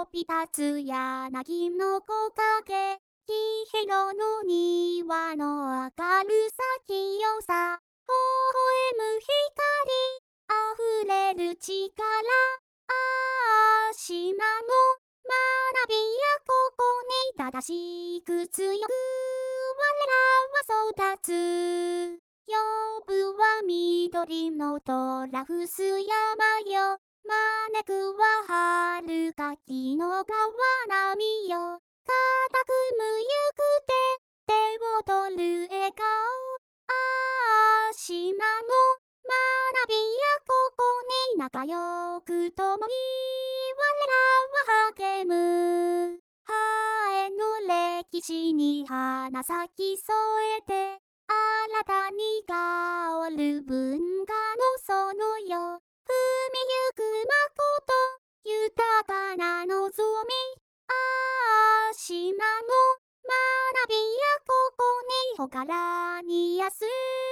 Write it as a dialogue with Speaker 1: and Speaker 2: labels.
Speaker 1: び立つ柳の木陰、黄色の庭の明るさ清さ、微笑む光、溢れる力、島の学びやここに正しく強く我らは育つ。呼ぶは緑のトラフス山よ、招くは遥か日の川波よ。固くむゆくて手を取る笑顔、島の学びやここに仲良く共に我らは励む。ハエの歴史に花咲き添えて、新たに香る文化の園よ。踏みゆく誠、豊かな望み、島の学びやここにほからに安い